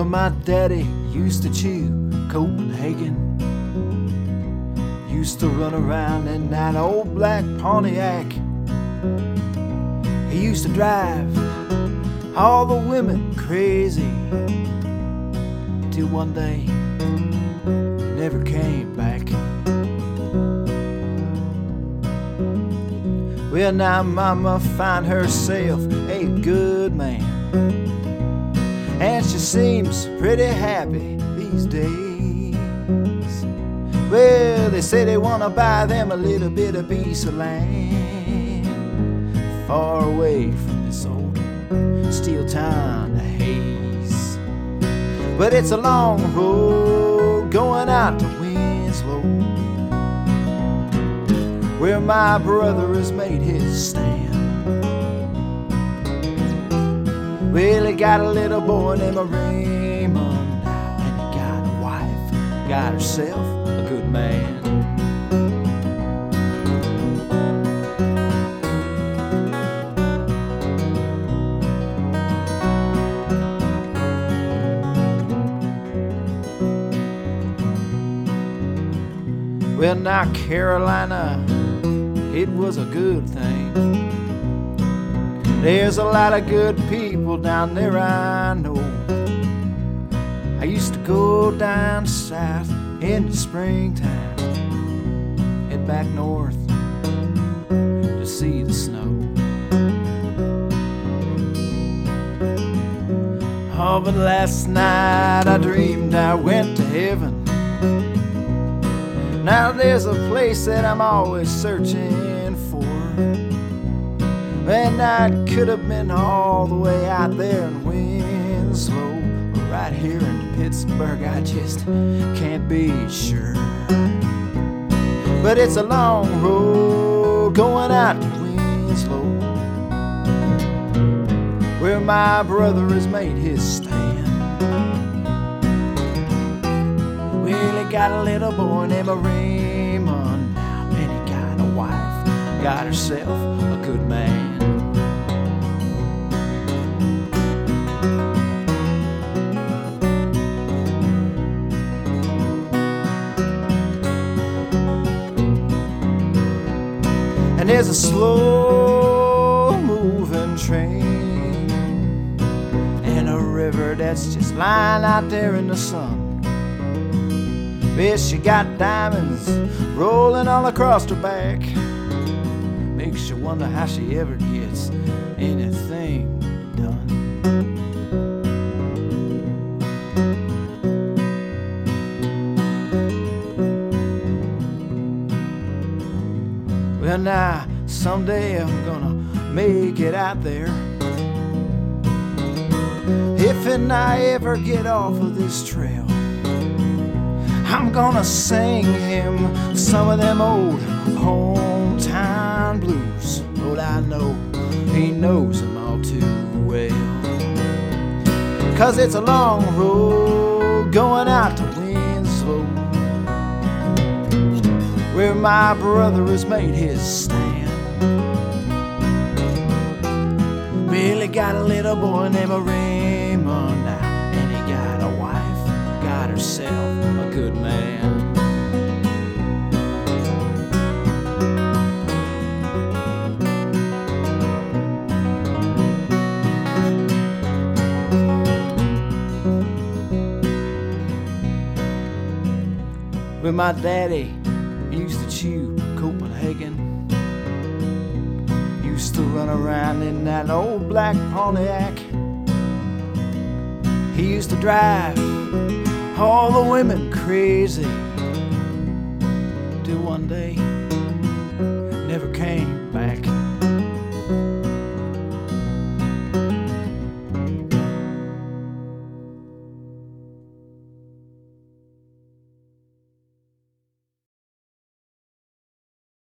my daddy used to chew Copenhagen. Used to run around in that old black Pontiac. He used to drive all the women crazy, till one day he never came back. Well, now mama find herself a good man, and she seems pretty happy these days. Well, they say they want to buy them a little bit of piece of land far away from this old steel town of Hayes. But it's a long road going out to Winslow, where my brother has made his stand. Well, he got a little boy named Raymond now, and he got a wife, got herself a good man. Well, now Carolina, it was a good thing. There's a lot of good people down there, I know. I used to go down south in the springtime, head back north to see the snow. Oh, but last night I dreamed I went to heaven. Now there's a place that I'm always searching for, and I could have been all the way out there in Winslow, or right here in Pittsburgh, I just can't be sure. But it's a long road going out to Winslow, where my brother has made his stand. Well, he got a little boy named Raymond now, and he got a wife, got herself a good man. And there's a slow-moving train and a river that's just lying out there in the sun. Well, she got diamonds rolling all across her back. Makes you wonder how she ever gets anything done. Well, now, someday I'm gonna make it out there, if and I ever get off of this trail. I'm gonna sing him some of them old hometown blues. Lord, I know he knows them all too well. 'Cause it's a long road going out to Winslow, where my brother has made his stand. Really got a little boy named Raymond now, and he got a wife, got herself a good man. When my daddy used to chew Copenhagen, used to run around in that old black Pontiac. He used to drive all the women crazy, till one day never came back.